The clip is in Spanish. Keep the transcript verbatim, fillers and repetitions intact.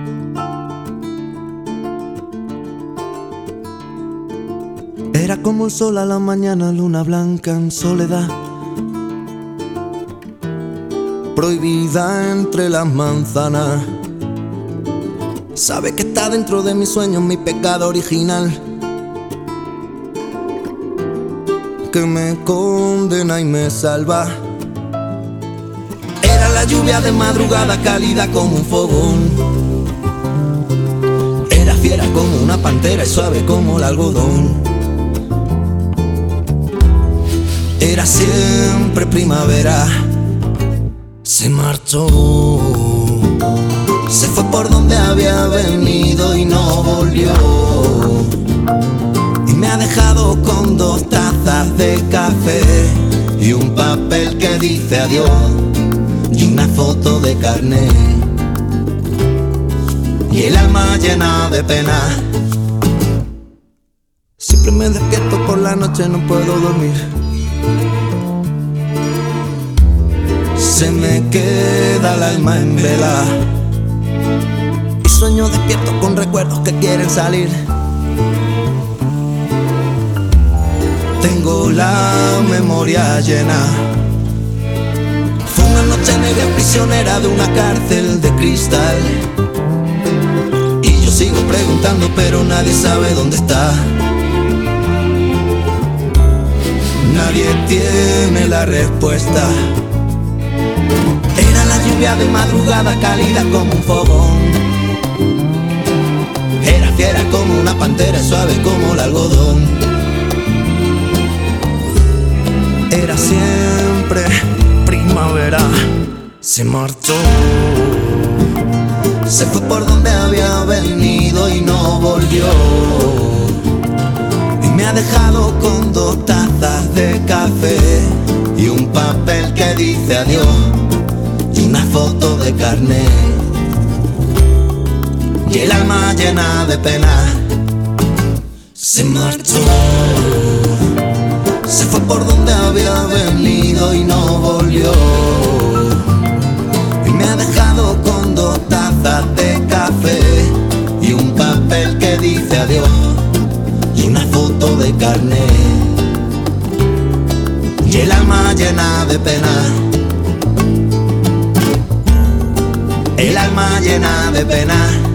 Era como el sol a la mañana, luna blanca en soledad, prohibida entre las manzanas. Sabe que está dentro de mis sueños mi pecado original, que me condena y me salva. Era la lluvia de madrugada, cálida como un fogón. Era fiera como una pantera y suave como el algodón. Era siempre primavera. Se marchó, se fue por donde había venido y no volvió. Y me ha dejado con dos tazas de café y un papel que dice adiós y una foto de carnet. Y el alma llena de pena. Siempre me despierto por la noche, no puedo dormir. Se me queda el alma en vela y sueño despierto con recuerdos que quieren salir. Tengo la memoria llena. Fue una noche negra prisionera de una cárcel de cristal. Y yo sigo preguntando pero nadie sabe dónde está. Nadie tiene la respuesta. Era la lluvia de madrugada, cálida como un fogón. Era fiera como una pantera, suave como el algodón. Era siempre primavera. Se marchó, se fue por donde había venido y no volvió. Y me ha dejado con dos tazas de café y un papel que dice adiós y una foto de carnet. Y el alma llena de pena. Se marchó, se fue por donde había venido y no volvió. Y me ha dejado con dos tazas de café y un papel que dice adiós y una foto de carnet. Y el alma llena de pena. El alma llena de pena.